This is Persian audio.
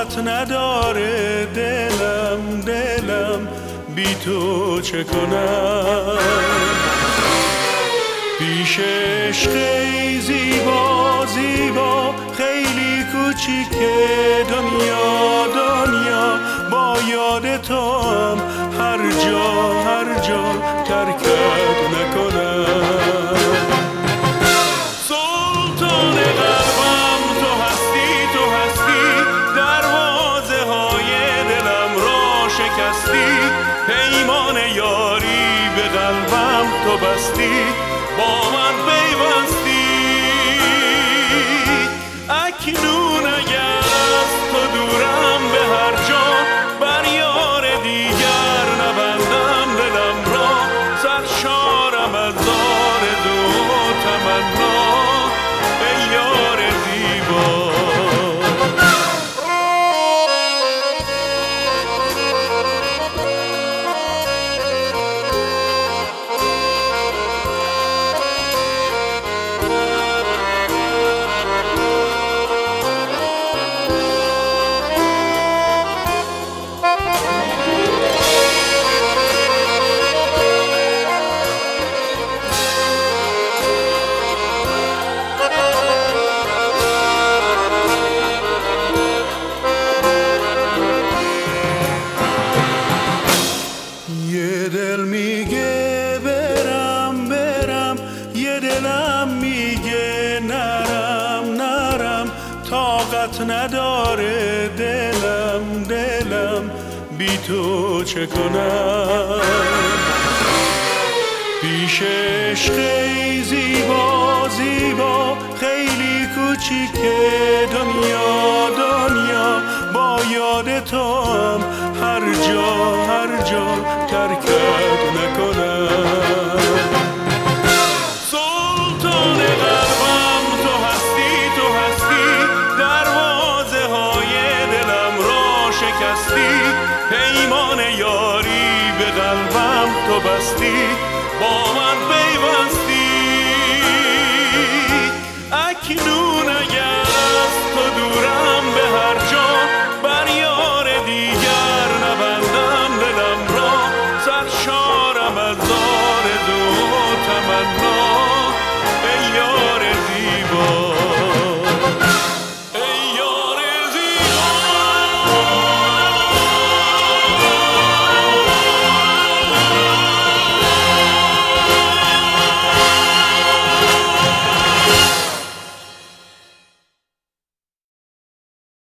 طاقت نداره دلم بی تو چه کنم. پیش عشق زیبا زیبا خیلی کوچیکه دنیا با یاد تو هم هر جا ترکت نکنم. سلطان قلبم تو هستی دروازه های دلم را شکستی. پیمان یاری به قلبم تو بستی، با من پیوستی. اکنون اگر از تو دورم به هر جا، بر یار دیگر نبندم دلم را. سرشارم از آرزو و تمنا ای یار زیبا. یه دل میگه برم، یه دلم میگه نرم. طاقت نداره دلم بی تو چه کنم. پیش عشق زیبا خیلی کوچیکه دنیا با یاد تو هم هر جا ترکت نکنم. سلطان قلبم تو هستی دروازه های دلم را شکستی. پیمان یاری به قلبم تو بستی،